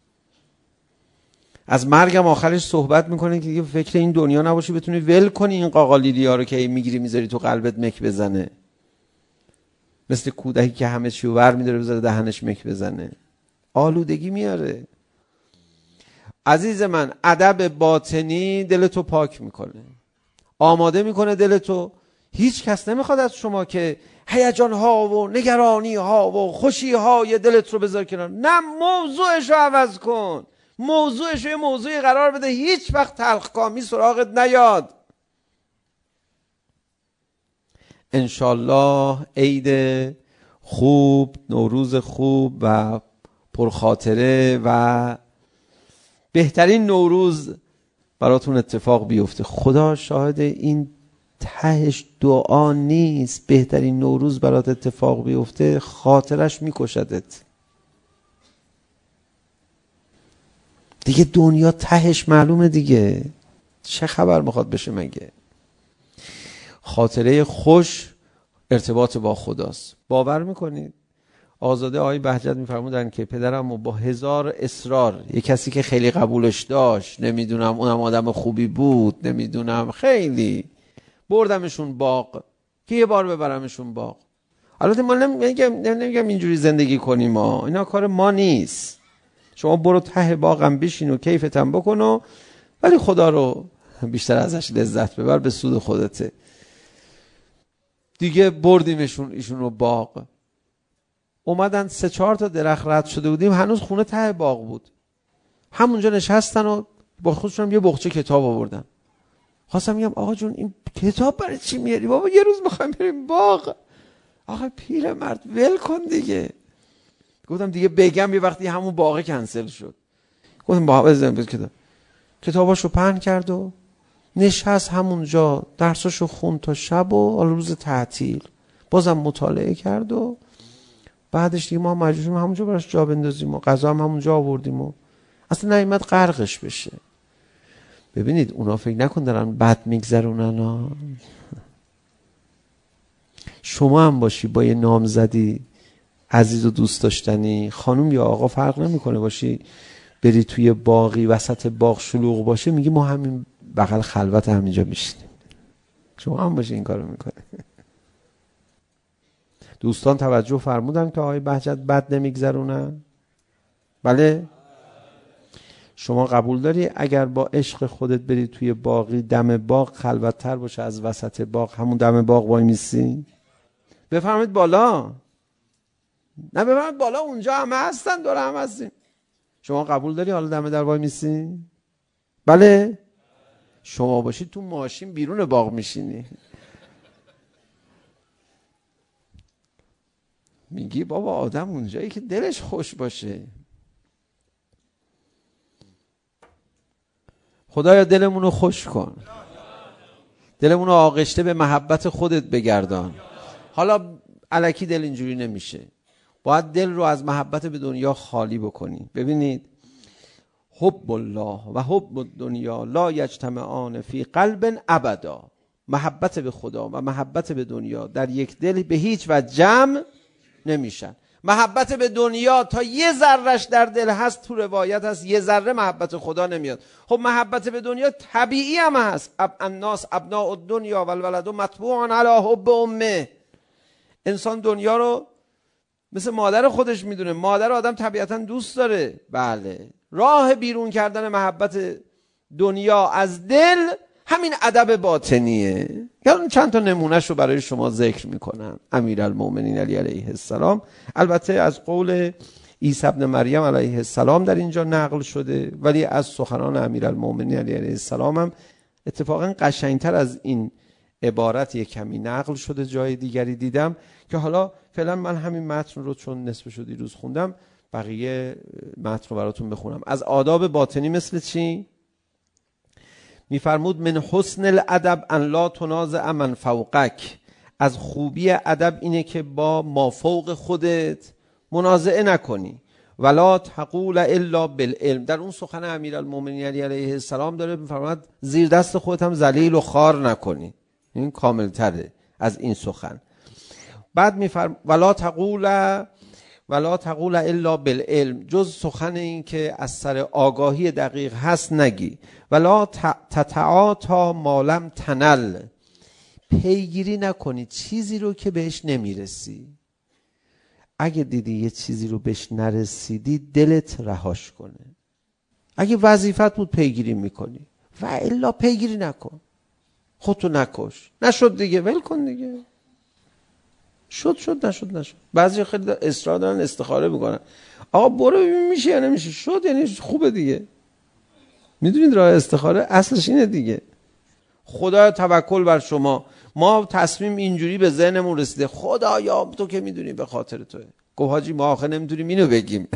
از مرگم آخرش صحبت میکنه که دیگه فکر این دنیا نباشی، بتونی ول کنی این قاقالیلی ها رو که میگیری میذاری تو قلبت مک بزنه، مثل کودکی که همه چی رو ور میداره بذاره دهنش مک بزنه. آلودگی میاره. عزیز من، ادب باطنی دلتو پاک میکنه، آماده میکنه دلتو. هیچ کس نمیخواد از شما که هیجان ها و نگرانی ها و خوشی های دلت رو بذار کنار. نه، موضوعش رو عوض کن. موضوعش رو یه موضوعی قرار بده هیچ وقت تلخکامی سراغت نیاد. انشالله عید خوب، نوروز خوب و پرخاطره و بهترین نوروز براتون اتفاق بیفته. خدا شاهد این تهش دعا نیست. بهترین نوروز برات اتفاق بیفته، خاطرش میکشدت دیگه. دنیا تهش معلومه دیگه، چه خبر میخواد بشه مگه؟ خاطره خوش ارتباط با خداست. باور میکنید آزاده آقای بهجت میفرمودن که پدرم با 1000 اصرار، یه کسی که خیلی قبولش داشت، نمیدونم اونم آدم خوبی بود، نمیدونم خیلی، بردمشون باغ که یه بار ببرمشون باغ. البته ما نمیگم اینجوری زندگی کنیم ما، اینا کار ما نیست. شما برو ته باغم بشین و کیفتم بکن و ولی خدا رو بیشتر ازش لذت ببر، به سود خودته دیگه. بردیمشون ایشون رو باغ، اومدن 3-4 تا درخت رد شده بودیم، هنوز خونه ته باغ بود. همونجا نشستن و با خودشون یه بخچه کتاب آوردن. خواستم میگم آقا جون این کتاب برای چی میاری؟ بابا یه روز میخوایم بریم باغ. آقا پیرمرد ول کن دیگه. گفتم دیگه بگم یه وقتی همون باغ کنسل شد. گفتم با بزنم کتاباشو پهن کرد و نشست همونجا، درساشو خوند تا شب و روز تعطیل بازم مطالعه کرد و بعدش دیگه ما مجبور شدیم همونجا براش جا بندازیم و غذا هم همونجا آوردیم و اصلا نیامد غرقش بشه. ببینید اونا فکر نکن دارن بد میگذرونن. شما هم باشی با یه نامزدی عزیز و دوست داشتنی، خانم یا آقا فرق نمیکنه، باشی بری توی باغی وسط باغ شلوغ باشه، میگی ما همین بغل خلوت همینجا میشینیم. شما هم باشی این کارو میکنه. دوستان توجه فرمودن که آقای بهجت بد نمیگذرونن؟ بله؟ شما قبول داری اگر با عشق خودت بری توی باغی، دم باغ خلوت‌تر باشه از وسط باغ، همون دم باغ وای میسی؟ بفرمایید بالا. نه بفرمایید بالا، اونجا همه هستن، دور هم هستیم. شما قبول داری حالا دم در وای میسی؟ بله؟ شما باشید تو ماشین بیرون باغ میشینی. میگی بابا آدم اونجایی که دلش خوش باشه. خدایا دلمون رو خوش کن، دلمون رو آغشته به محبت خودت بگردان. حالا الکی دل اینجوری نمیشه، باید دل رو از محبت به دنیا خالی بکنی. ببینید حب الله و حب الدنیا لا یجتمعان فی قلب ابدا. محبت به خدا و محبت به دنیا در یک دل به هیچ وجه جمع نمیشن. محبت به دنیا تا یه ذرهش در دل هست، تو روایت هست یه ذره محبت خدا نمیاد. خب محبت به دنیا طبیعی هم هست. الناس ابناء الدنیا والولد مطبوع علی حب امه. انسان دنیا رو مثل مادر خودش میدونه. مادر آدم طبیعتا دوست داره. بله، راه بیرون کردن محبت دنیا از دل همین ادب باطنیه. یعنی چند تا نمونهش رو برای شما ذکر میکنم. امیرالمومنین علی علیه السلام، البته از قول عیسی ابن مریم علیه السلام در اینجا نقل شده، ولی از سخنان امیرالمومنین علی علیه السلام هم اتفاقا قشنگتر از این عبارت یک کمی نقل شده. جای دیگری دیدم که حالا فعلا من همین متن رو چون نصفش رو دیروز خوندم، بقیه متن رو براتون بخونم. از آداب باطنی مثل چی؟ میفرمود من حسن الادب ان لا تنازع من فوقک. از خوبی ادب اینه که با مافوق خودت منازعه نکنی. ولا تقول الا بالعلم. در اون سخن امیرالمومنین علی علیه السلام داره میفرماد زیر دست خودت هم ذلیل و خوار نکنی. این کامل تره از این سخن. بعد میفرماد ولا تقول الا بالعلم. جز سخن این که از سر آگاهی دقیق هست نگی. ولا تتعاطا ما لم تنل. پیگیری نکنی چیزی رو که بهش نمیرسی. اگه دیدی یه چیزی رو بهش نرسیدی دلت رهاش کنه. اگه وظیفت بود پیگیری میکنی و الا پیگیری نکن. خودتو نکش. نشد دیگه ول کن دیگه. شد نشد. بعضی خیلی اصرار دارن استخاره میکنن. آقا برو ببین میشه یا نمیشه. شد یعنی خوبه دیگه. میدونید راه استخاره اصلش اینه دیگه. خدا توکل بر شما. ما تصمیم اینجوری به ذهنمون رسیده خدایا تو که میدونی به خاطر توئه. گفت حاجی ما آخه نمیتونیم اینو بگیم.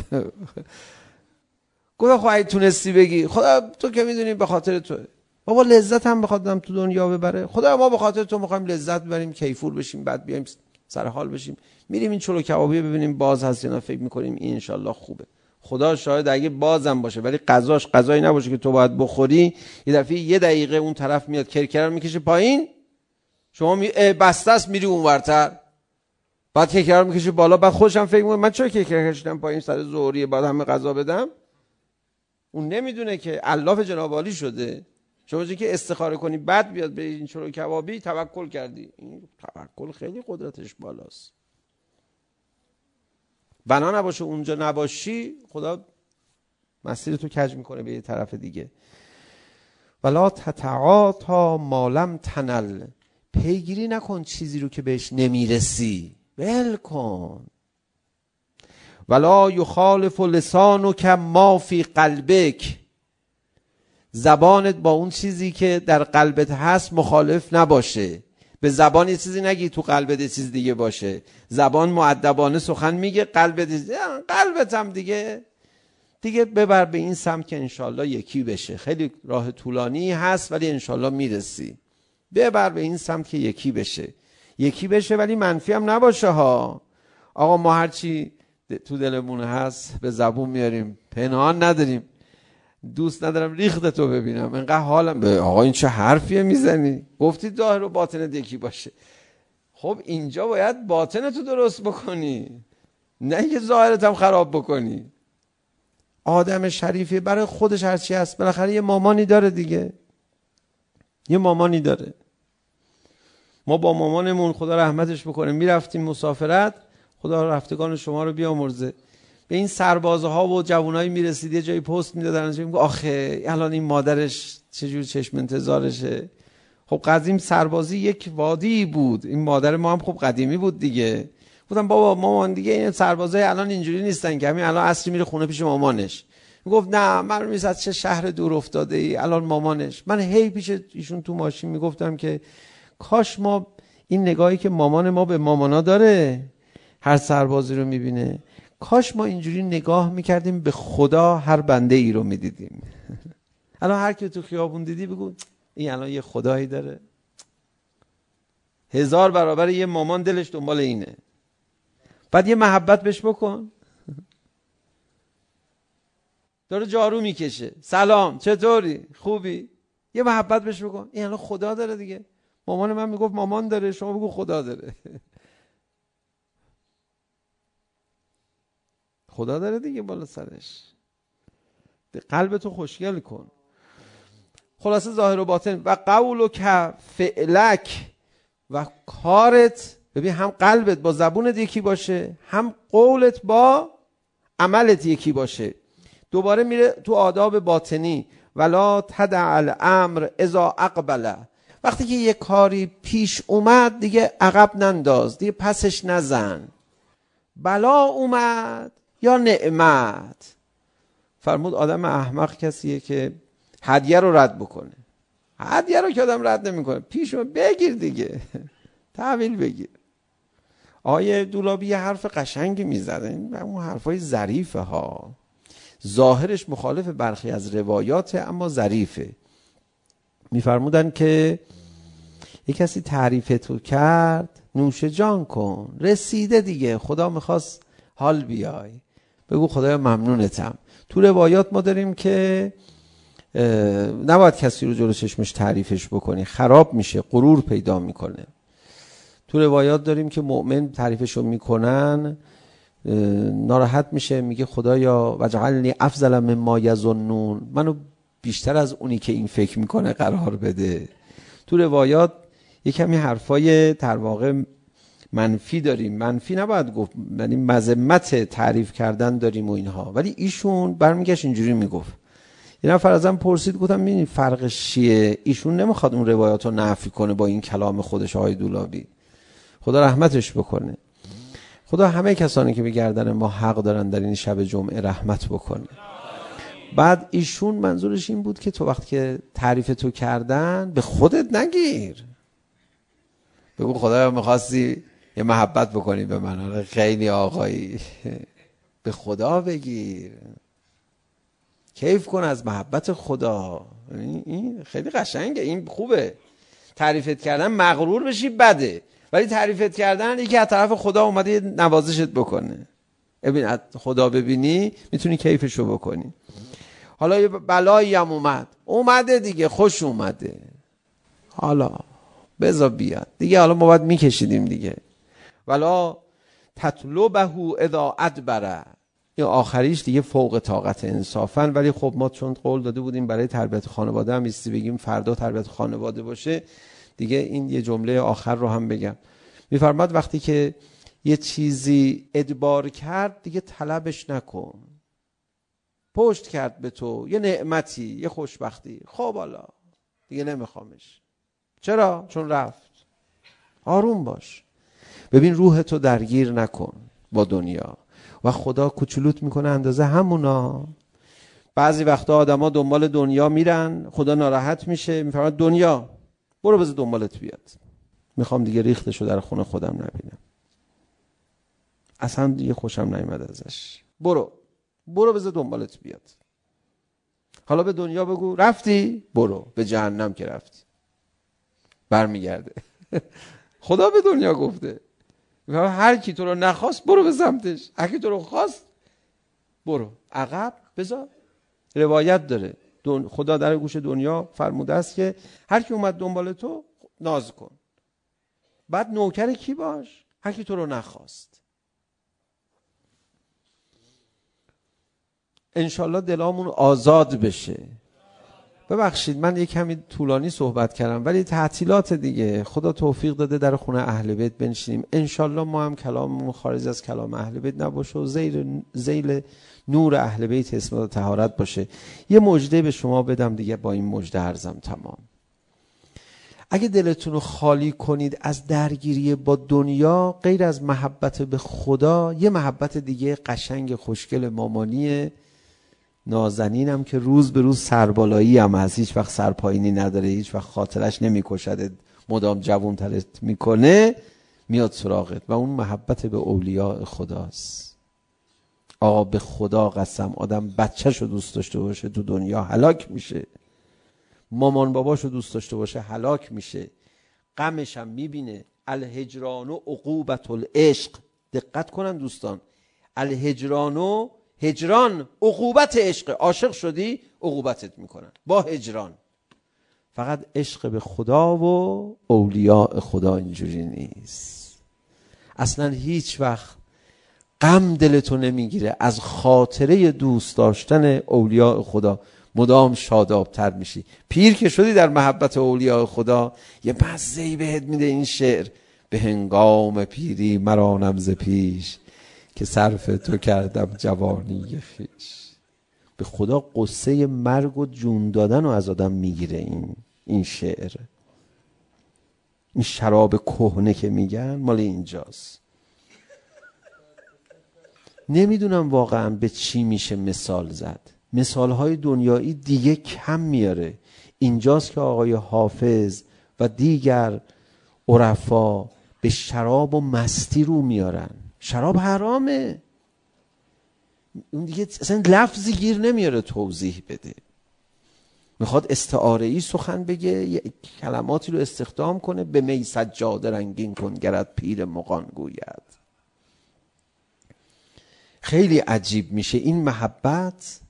خدا خواهی تونستی بگی خدا تو که میدونی به خاطر توئه. بابا لذت هم بخوادم تو دنیا ببره. خدا ما به خاطر تو میخوایم لذت ببریم، کیفور بشیم، بعد بیایم سر حال بشیم. میریم این چلو کبابی ببینیم باز هست یا نه، فکر میکنیم این انشالله خوبه. خدا شاهد اگه بازم باشه ولی غذاش غذایی نباشه که تو باید بخوری، یه دفعه یه دقیقه اون طرف میاد کرکر رو میکشه پایین، شما بسته است میری اونورتر، بعد کرکر رو میکشه بالا، بعد خودش هم فکر میکنه من چرا کرکر کشیدم پایین سر ظهریه بعد همه غذا بدم. اون نمیدونه که الاف جناب عالی شده. شما که استخاره کنی بعد بیاد به این چلو کبابی توکل کردی. این توکل خیلی قدرتش بالاست. بنا نباشه اونجا نباشی خدا مسیر تو کج میکنه به یه طرف دیگه. ولا تتعاطا ما لم تنل. پیگیری نکن چیزی رو که بهش نمیرسی. ول کن. ولا یخالف لسانک ما فی قلبک. زبانت با اون چیزی که در قلبت هست مخالف نباشه. به زبان یه چیزی نگی تو قلبت یه چیز دیگه باشه. زبان مؤدبانه سخن میگه، قلبت هم دیگه ببر به این سمت که انشالله یکی بشه. خیلی راه طولانی هست ولی انشالله میرسی. ببر به این سمت که یکی بشه ولی منفی هم نباشه ها. آقا ما هرچی تو دلمون هست به زبون میاریم، پنهان نداریم. دوست ندارم ریختتو ببینم، انقدر حالم به آقا این چه حرفیه میزنی؟ گفتی ظاهر و باطن یکی باشه. خب اینجا باید باطنتو درست بکنی، نه اینکه ظاهرت هم خراب بکنی. آدم شریفی برای خودش هرچی هست بالاخره یه مامانی داره دیگه. یه مامانی داره. ما با مامانمون خدا رحمتش بکنه میرفتیم مسافرت، خدا رفتگان شما رو بیامرزه، به این سربازها و جوانایی میرسید یه جایی پست میدادن، میگه آخه الان این مادرش چجور چشم انتظارشه. خب قدیم سربازی یک وادی بود، این مادر ما هم خب قدیمی بود دیگه. گفتم بابا مامان دیگه این سربازای الان اینجوری نیستن که همین الان عصری میره خونه پیش مامانش. میگفت نه من میذارم چه شهر دور افتاده ای الان مامانش. من هی پیش ایشون تو ماشین میگفتم که کاش ما این نگاهی که مامان ما به مامانا داره هر سربازی رو میبینه، کاش ما اینجوری نگاه میکردیم به خدا هر بنده ای رو میدیدیم. الان هر کی تو خیابون دیدی بگو این الان یه خدایی داره. 1000 برابر یه مامان دلش دنبال اینه. بعد یه محبت بهش بکن. داره جارو میکشه، سلام چطوری خوبی، یه محبت بهش بکن. این الان خدا داره دیگه. مامان من میگفت مامان داره، شما بگو خدا داره. خدا داره دیگه بالا سرش. قلبتو خوشگل کن. خلاصه ظاهر و باطن و قولک فعلک، و کارت ببین هم قلبت با زبونت یکی باشه، هم قولت با عملت یکی باشه. دوباره میره تو آداب باطنی، ولا تدع الامر اذا اقبل. وقتی که یه کاری پیش اومد دیگه عقب ننداز، دیگه پسش نزن. بلا اومد یا نعمت. فرمود آدم احمق کسیه که هدیه رو رد بکنه. هدیه رو که آدم رد نمیکنه، پیش اومد بگیر دیگه، تحویل بگیر. آقای دولابی یه حرف قشنگی میزدن، اون حرفای ظریفه ها، ظاهرش مخالف برخی از روایات اما ظریفه. میفرمودن که یک کسی تعریف تو کرد نوش جان کن، رسیده دیگه، خدا میخواست حال بیای، بگو خدایا ممنونتم. تو روایات ما داریم که نباید کسی رو جلو چشمش تعریفش بکنی، خراب میشه، غرور پیدا میکنه. تو روایات داریم که مؤمن تعریفشو میکنن ناراحت میشه، میگه خدایا وجعلنی افضل مما یظنون، منو بیشتر از اونی که این فکر میکنه قرار بده. تو روایات یک کمی حرفای در واقع منفی داریم، منفی نباید گفت، یعنی مذمت تعریف کردن داریم و اینها، ولی ایشون برمیگشت اینجوری میگفت. یه نفر ازم پرسید، گفتم ببین فرقش چیه؟ ایشون نمیخواد اون روایات رو نفی کنه با این کلام خودش، آقای دولابی خدا رحمتش بکنه. خدا همه کسانی که به گردن ما حق دارن در این شب جمعه رحمت بکنه. بعد ایشون منظورش این بود که تو وقتی که تعریف تو کردن به خودت نگیر، بگو خدایا میخواستی یه محبت بکنی به من، خیلی آقایی، به خدا بگیر، کیف کن از محبت خدا. این خیلی قشنگه، این خوبه. تعریفت کردن مغرور بشی بده، ولی تعریفت کردن یکی از طرف خدا اومده نوازشت بکنه، ببین خدا ببینی میتونی کیفشو بکنی. حالا یه بلایی هم اومده دیگه، خوش اومده، حالا بذار بیاد دیگه، حالا ما باید میکشیدیم دیگه. ولا تطلبه اذا ادبر، این آخریش دیگه فوق طاقت انصافا. ولی خب ما چون قول داده بودیم برای تربیت خانواده هم ایستی بگیم فردا تربیت خانواده باشه دیگه، این یه جمله آخر رو هم بگم. میفرماد وقتی که یه چیزی ادبار کرد دیگه طلبش نکن. پشت کرد به تو یه نعمتی، یه خوشبختی، خب حالا دیگه نمیخوامش. چرا؟ چون رفت. آروم باش. ببین روح تو درگیر نکن با دنیا و خدا کوچولوت میکنه اندازه همونا. بعضی وقتا آدم ها دنبال دنیا میرن، خدا ناراحت میشه، میفرماد دنیا برو بذار دنبالت بیاد، میخوام دیگه ریختشو در خونه خودم نبینم، اصلا دیگه خوشم نیومد ازش، برو بذار دنبالت بیاد. حالا به دنیا بگو رفتی، برو به جهنم که رفتی، برمیگرده. خدا به دنیا گفته هر کی تو رو نخواست برو به سمتش، هر کی تو رو خواست برو عقب بذار. روایت داره خدا در گوش دنیا فرموده است که هر کی اومد دنبال تو ناز کن، بعد نوکر کی باش؟ هر کی تو رو نخواست. انشالله دلامون آزاد بشه. ببخشید من یک کمی طولانی صحبت کردم، ولی تعطیلات دیگه، خدا توفیق داده در خونه اهل بیت بنشینیم، انشالله ما هم کلاممون خارج از کلام اهل بیت نباشه و زیل نور اهل بیت اسمت و طهارت باشه. یه مژده به شما بدم دیگه، با این مژده عرضم تمام. اگه دلتون رو خالی کنید از درگیری با دنیا، غیر از محبت به خدا، یه محبت دیگه قشنگ خوشگل مامانیه، نازنینم که روز به روز سربالایی هم هست، هیچ وقت سرپایینی نداره، هیچ وقت خاطرش نمی‌کشد، مدام جوون ترت میکنه، میاد سراغت و اون محبت به اولیاء خداست. آقا به خدا قسم آدم بچه‌شو دوست داشته باشه تو دنیا هلاک میشه، مامان باباشو دوست داشته باشه هلاک میشه، غمش هم میبینه. الهجران و عقوبت العشق. دقت کنن دوستان، الهجران و هجران عقوبت عشق. عاشق شدی عقوبتت میکنن با هجران. فقط عشق به خدا و اولیاء خدا اینجوری نیست. اصلا هیچ وقت غم دلتو نمیگیره از خاطره دوست داشتن اولیاء خدا، مدام شادابتر میشی. پیر که شدی در محبت اولیاء خدا، یه مزه‌ای بهت میده این شعر. به هنگام پیری مرانم ز پیش، که صرف تو کردم جوانی خویش. به خدا قصه مرگ و جون دادن رو از آدم میگیره این شعر. این شراب کهنه که میگن مال اینجاست. نمیدونم واقعا به چی میشه مثال زد. مثالهای دنیایی دیگه کم میاره. اینجاست که آقای حافظ و دیگر عرفا به شراب و مستی رو میارن. شراب حرامه. اون دیگه اصلا لفظی گیر نمیاره توضیح بده. میخواد استعاره‌ای سخن بگه، یه کلماتی رو استخدام کنه. به می سجاده رنگین کن گرت پیر مغان گوید. خیلی عجیب میشه این محبت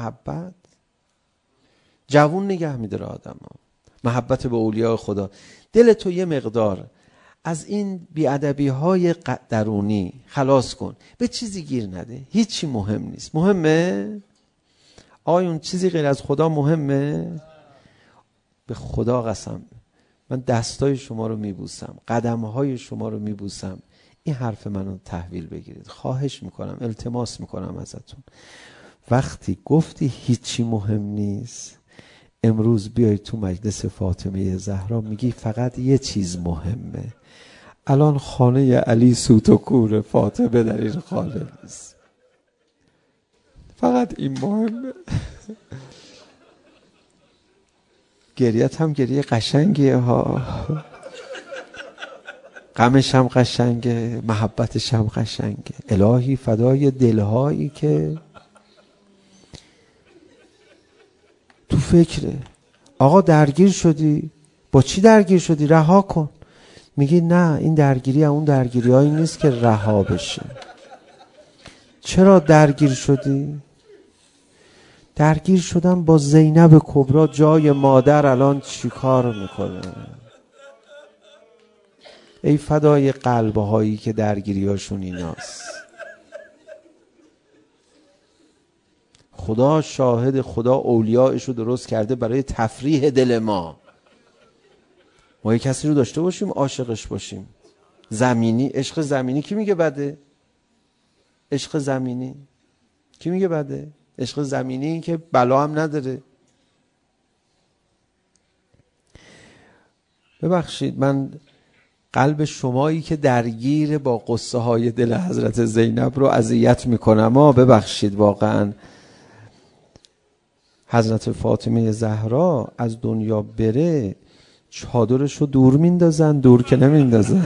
جوون نگه میداره آدمو. محبت به اولیاء خدا. دل تو یه مقدار از این بی‌ادبی‌های درونی خلاص کن، به چیزی گیر نده. هیچی مهم نیست. مهمه؟ آیون چیزی غیر از خدا مهمه؟ به خدا قسم من دستای شما رو میبوسم، قدمهای شما رو میبوسم، این حرف منو تحویل بگیرید. خواهش میکنم، التماس میکنم ازتون. وقتی گفتی هیچی مهم نیست، امروز بیای تو مجلس فاطمه زهرا میگی فقط یه چیز مهمه. الان خانه علی سوت و کور فاطمه در این خانه نیست، فقط این مهمه. گریت هم گریه قشنگیه ها، غمش هم قشنگه، محبتش هم قشنگه. الهی فدای دلهایی که تو فکره. آقا درگیر شدی، با چی درگیر شدی؟ رها کن. میگی نه این درگیری اون درگیری هایی نیست که رها بشه. چرا درگیر شدی؟ درگیر شدم با زینب کبرا جای مادر الان چی کار میکنه. ای فدای قلبهایی که درگیری هاشون ایناست. خدا شاهد، خدا اولیاءش رو درست کرده برای تفریح دل ما. ما یک کسی رو داشته باشیم عاشقش باشیم. زمینی، عشق زمینی کی میگه بده؟ عشق زمینی کی میگه بده؟ عشق زمینی این که بلا هم نداره. ببخشید من قلب شمایی که درگیر با قصه های دل حضرت زینب رو اذیت میکنم. ببخشید واقعا. حضرت فاطمه زهرا از دنیا بره چادرش رو دور میندازن، دور که نمیندازن،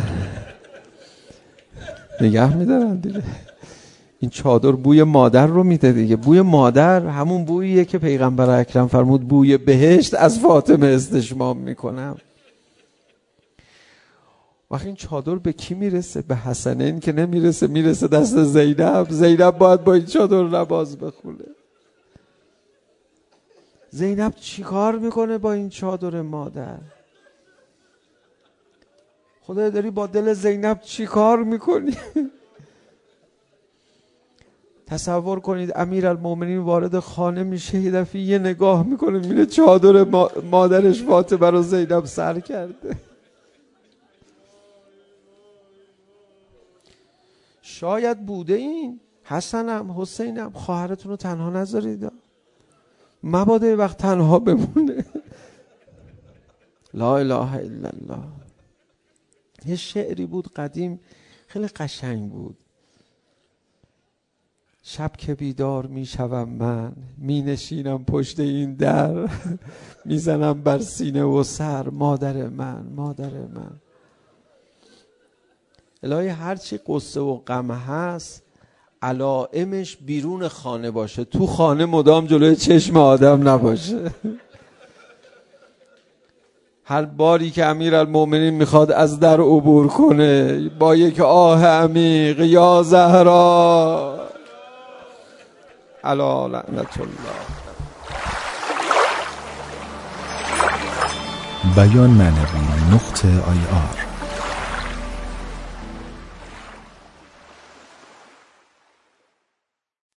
نگه میدارن دیگه. این چادر بوی مادر رو میده دیگه. بوی مادر همون بوییه که پیغمبر اکرم فرمود بوی بهشت از فاطمه استشمام میکنم. وقتی این چادر به کی میرسه؟ به حسنین که نمیرسه، میرسه دست زینب. زینب باید با این چادر نماز بخونه. زینب چی کار میکنه با این چادر مادر؟ خدای داری با دل زینب چی کار میکنی؟ تصور کنید امیرالمومنین وارد خانه میشه، یه دفعه یه نگاه میکنه میره چادر مادرش فاطمه رو زینب سر کرده. شاید بوده این حسنم حسینم خواهرتون رو تنها نذارید، مبادا وقت تنها بمونه. لا اله الا الله. یه شعری بود قدیم خیلی قشنگ بود. شب که بیدار میشوم من، می نشینم پشت این در، میزنم بر سینه و سر، مادر من مادر من. الهی هرچی قصه و غم هست علائمش بیرون خانه باشه، تو خانه مدام جلوی چشم آدم نباشه. هر باری که امیرالمومنین میخواد از در عبور کنه با یک آه عمیق یا زهرا علی لعنت الله. بیان معنوی .ir